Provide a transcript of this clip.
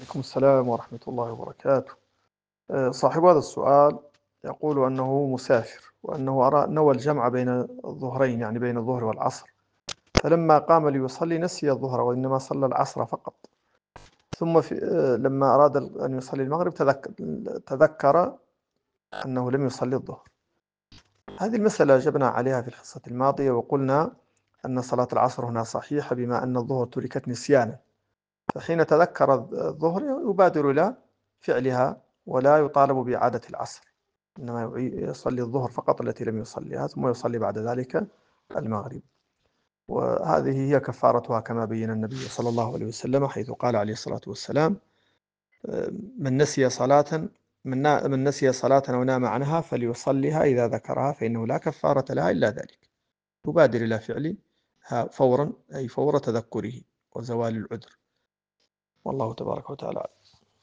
عليكم السلام ورحمة الله وبركاته. صاحب هذا السؤال يقول أنه مسافر وأنه نوى الجمع بين الظهرين، يعني بين الظهر والعصر، فلما قام ليصلي نسي الظهر وإنما صلى العصر فقط. ثم لما أراد أن يصلي المغرب تذكر أنه لم يصلي الظهر. هذه المسألة أجبنا عليها في الحصة الماضية وقلنا أن صلاة العصر هنا صحيحة بما أن الظهر تركت نسيانا، فحين تذكر الظهر يبادر إلى فعلها ولا يطالب بإعادة العصر، إنما يصلي الظهر فقط التي لم يصليها، ثم يصلي بعد ذلك المغرب. وهذه هي كفارتها كما بين النبي صلى الله عليه وسلم، حيث قال عليه الصلاة والسلام: من نسي صلاة من نسي صلاة أو نام عنها فليصليها إذا ذكرها فإنه لا كفارة لها إلا ذلك. تبادر إلى فعلها فورا، أي فور تذكره وزوال العذر. والله تبارك وتعالى.